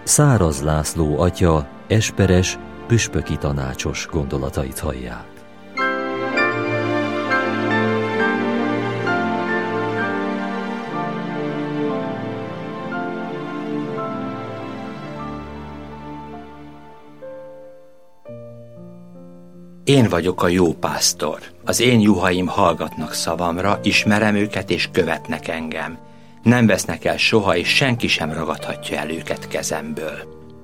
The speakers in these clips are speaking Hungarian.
Száraz László atya esperes, püspöki tanácsos gondolatait hallják. Én vagyok a jó pásztor. Az én juhaim hallgatnak szavamra, ismerem őket és követnek engem. Nem vesznek el soha, és senki sem ragadhatja el őket kezemből.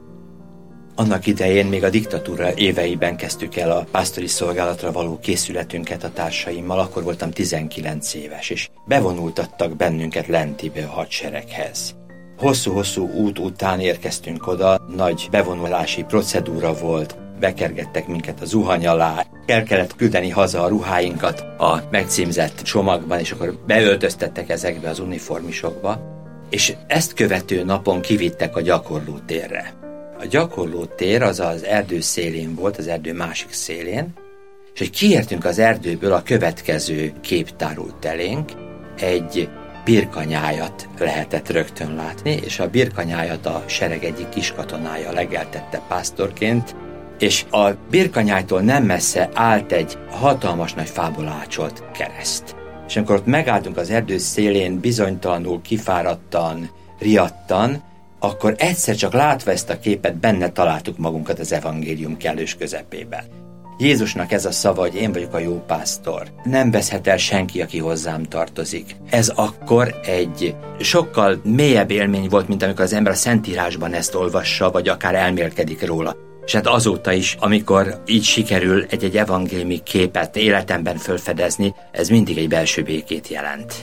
Annak idején még a diktatúra éveiben kezdtük el a pásztori szolgálatra való készületünket a társaimmal, akkor voltam 19 éves, és bevonultattak bennünket Lentibe a hadsereghez. Hosszú-hosszú út után érkeztünk oda, nagy bevonulási procedúra volt, bekergettek minket a zuhany alá, el kellett küldeni haza a ruháinkat a megcímzett csomagban, és akkor beöltöztettek ezekbe az uniformisokba, és ezt követő napon kivittek a gyakorlótérre. A gyakorlótér az az erdő szélén volt, az erdő másik szélén, és hogy kiértünk az erdőből, a következő kép tárult elénk, egy birkanyájat lehetett rögtön látni, és a birkanyájat a sereg egyik kiskatonája legeltette pásztorként, és a birkanyájtól nem messze állt egy hatalmas nagy fából ácsolt kereszt. És amikor ott megálltunk az erdő szélén, bizonytalanul, kifáradtan, riadtan, akkor egyszer csak látva ezt a képet, benne találtuk magunkat az evangélium kellős közepében. Jézusnak ez a szava, hogy én vagyok a jó pásztor. Nem veszhet el senki, aki hozzám tartozik. Ez akkor egy sokkal mélyebb élmény volt, mint amikor az ember a Szentírásban ezt olvassa, vagy akár elmélkedik róla. És hát azóta is, amikor így sikerül egy evangéliumi képet életemben felfedezni, ez mindig egy belső békét jelent.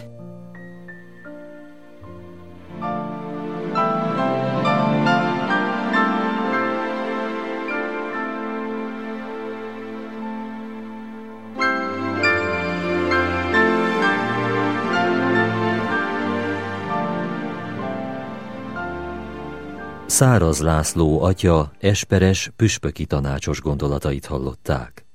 Száraz László atya esperes, püspöki tanácsos gondolatait hallották.